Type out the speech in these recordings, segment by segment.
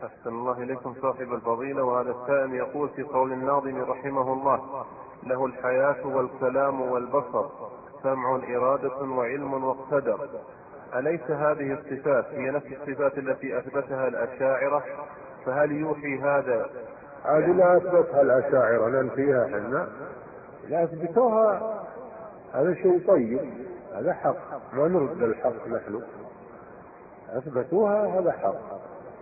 أحسن الله إليكم صاحب الفضيلة. وهذا السائل يقول في قول الناظم رحمه الله: له الحياة والكلام والبصر، سمع إرادة وعلم واقتدر. أليس هذه الصفات هي نفس الصفات التي أثبتها الأشاعرة؟ فهل يوحي هذا هذه لا أثبتها الأشاعرة ننفيها حنا، لا أثبتوها. هذا شيء طيب، هذا حق، ما نرد الحق نحن. أثبتوها هذا حق،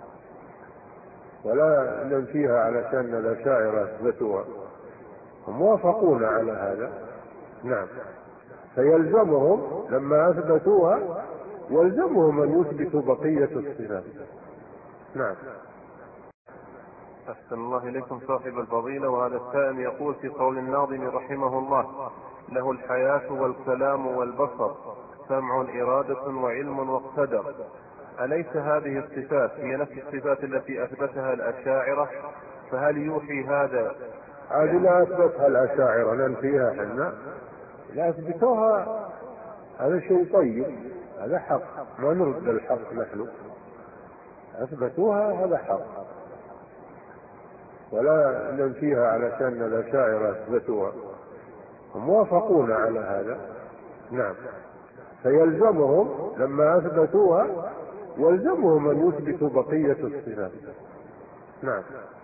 ولا ننفيها علشان الأشاعرة أثبتوها، هم وافقونا على هذا. نعم، فيلزمهم لما أثبتوها يلزمهم أن يثبتوا بقية الصفات. نعم. أحسن الله إليكم صاحب الفضيلة. وهذا السائل يقول في قول الناظم رحمه الله: له الحياة والكلام والبصر، سمع إرادة وعلم واقتدر. أليس هذه الصفات هي نفس الصفات التي أثبتها الأشاعرة؟ فهل يوحي هذا هذه لا أثبتها الأشاعرة ننفيها حنا، لا أثبتوها. هذا شيء طيب، هذا حق، ما نرد الحق نحن. أثبتوها هذا حق، ولا ننفيها علشان الأشاعرة أثبتوها، هم وافقونا على هذا. نعم، فيلزمهم لما أثبتوها يلزمهم أن يثبتوا بقية الصفات. نعم.